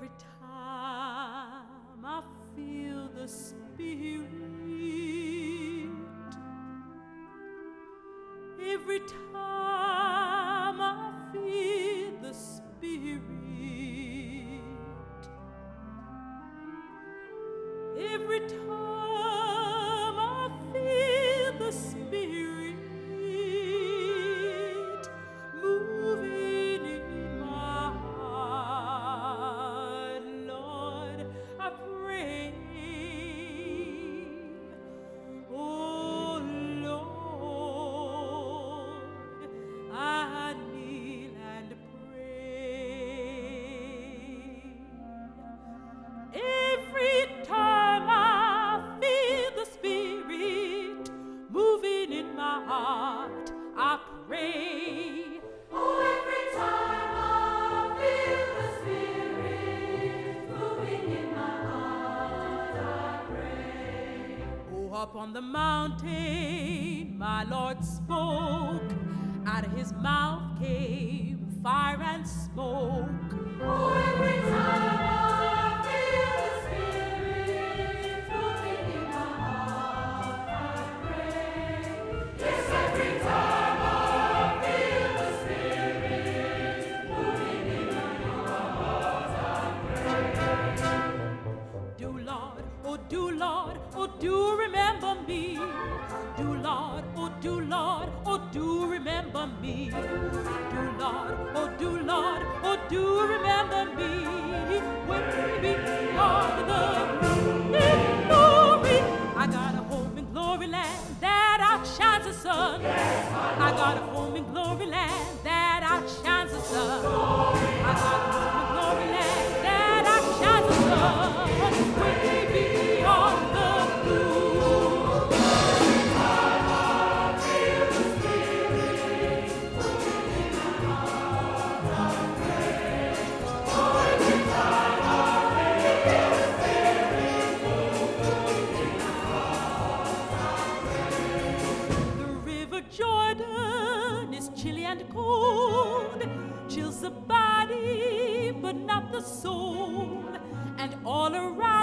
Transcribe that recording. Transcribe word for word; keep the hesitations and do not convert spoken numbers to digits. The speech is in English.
Every time I feel the Spirit, every time I feel the Spirit, every time I feel the Spirit moving in my heart, Lord, I pray. Oh Lord, I kneel and pray. Every time I feel the Spirit moving in my heart, I pray. Oh, every time I feel the Spirit moving in my heart, I pray. Oh, up on the mountain, my Lord spoke. Out of his mouth came fire and smoke. Oh, every time I feel the Spirit moving in my heart, I pray. Yes, every time I feel the Spirit moving in my heart, I pray. Do Lord, oh do Lord, oh do remember me. Do Lord, oh do Lord, oh do remember me. Do Lord, oh do Lord, oh do remember me. When we beyond the in glory, I got a home in glory land that outshines the sun. I got a home in glory land that outshines the sun. I got a home in glory land that outshines the sun. Way beyond the blue. The river Jordan is chilly and cold, chills the body but not the soul, and all around